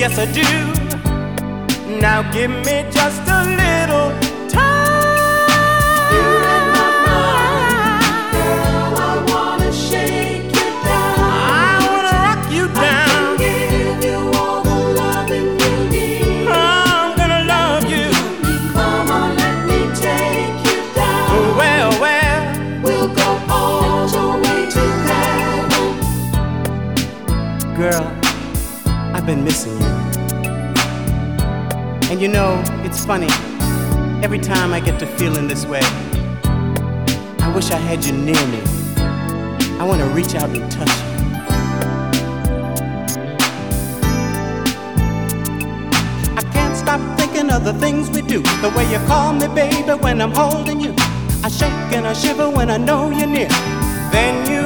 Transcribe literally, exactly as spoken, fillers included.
yes I do. Now give me just a little time. You're in my mind, girl, I wanna shake you down. I wanna rock you down. I can give you all the loving you need. I'm gonna love you. Come on, let me take you down. Well, well, We'll go all the way to heaven. girl, I've been missing you. And you know, it's funny, every time I get to feeling this way, I wish I had you near me. I want to reach out and touch you. I can't stop thinking of the things we do, the way you call me baby when I'm holding you. I shake and I shiver when I know you're near. Then you